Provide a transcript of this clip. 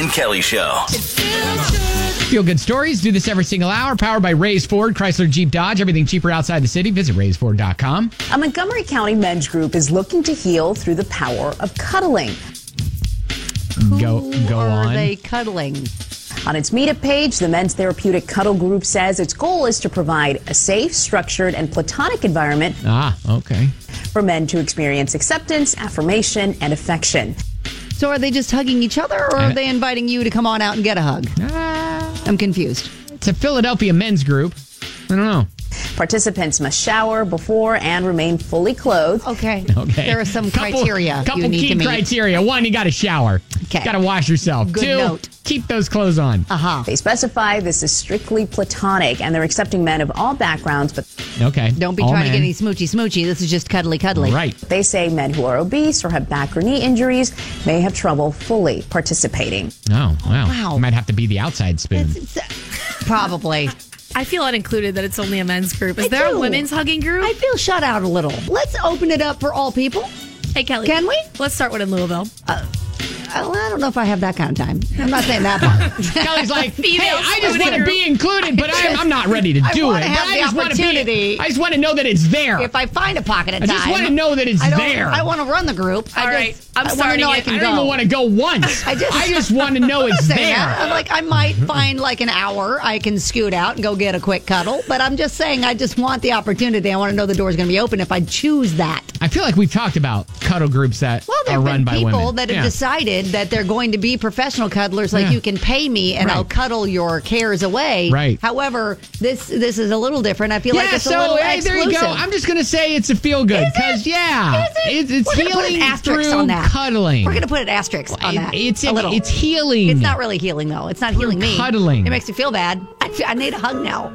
Kelly Show. Feel good stories. Do this every single hour. Powered by Ray's Ford, Chrysler, Jeep, Dodge. Everything cheaper outside the city. Visit raysford.com. A Montgomery County men's group is looking to heal through the power of cuddling. Go Are on. they cuddling? On its meetup page, the Men's Therapeutic Cuddle Group says its goal is to provide a safe, structured, and platonic environment Okay. for men to experience acceptance, affirmation, and affection. So are they just hugging each other, or are they inviting you to come on out and get a hug? I'm confused. It's a Philadelphia men's group. I don't know. Participants must shower before and remain fully clothed. Okay. Okay. There are some criteria Couple you need key to meet. criteria. One, you got to shower. Okay. Got to wash yourself. Good Two, note. keep those clothes on. They specify this is strictly platonic, and they're accepting men of all backgrounds, but Okay. Don't be All trying to men. get any smoochy. This is just cuddly. Right. they say men who are obese or have back or knee injuries may have trouble fully participating. Oh, wow. Wow. You might have to be the outside spoon. Probably. I feel unincluded that it's only a men's group. Is I there do. a women's hugging group? I feel shut out a little. Let's open it up for all people. Hey, Kelly. Can we? Let's start one in Louisville. I don't know if I have that kind of time. I'm not saying that part. Kelly's like, hey, Female I just spooning want to group. be included, but I'm not ready to I do wanna it. have But the I just want to opportunity. I just want to know that it's there. If I find a pocket of I time, just want to know that it's there. I want to run the group. All right, I'm I want to starting know it. I can I go. don't even want to go once. I just want to know it's saying there. that. I'm like, I might find like an hour I can scoot out and go get a quick cuddle, but I'm just saying I just want the opportunity. I want to know the door's going to be open if I choose that. I feel like we've talked about cuddle groups that Well, there are have run been by people women. that have Yeah. decided that they're going to be professional cuddlers. Like Yeah. you can pay me and Right. I'll cuddle your cares away. Right. However, this is a little different. I feel like Yeah, it's a so little hey, exclusive. there you go. I'm just gonna say it's a feel good because it's We're gonna put an healing asterisk through on that. cuddling. We're going to put an asterisk on that. It's a little. It's healing. It's not really healing though. It's not healing me. cuddling. It makes me feel bad. I need a hug now.